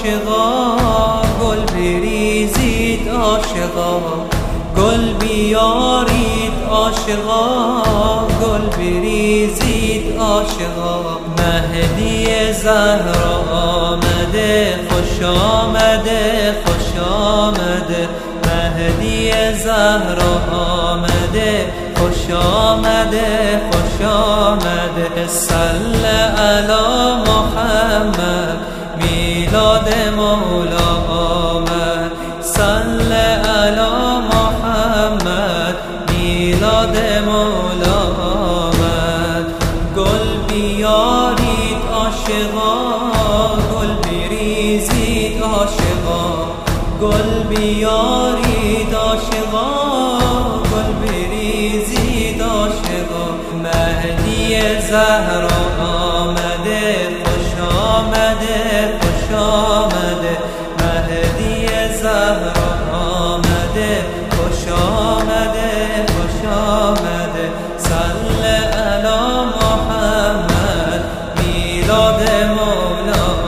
عاشقا، گل بریزید عاشقا، گل بیارید عاشقا، گل بریزید عاشقا. مهدی زهرا آمده، خوش آمده، خوش آمده. مهدی زهرا آمده، خوش آمده، خوش آمده. صل علی محمد، میلاد مولا آمد. صل علی محمد، میلاد مولا آمد. گل بیارید عاشقا، گل بریزید عاشقا، گل بیارید عاشقا، گل بریزید عاشقا. مهدی زهرا آمده، خوش آمده، خوش آمده. مهدی زهرا آمده، خوش آمده، خوش آمده. صل علی محمد، میلاد مولا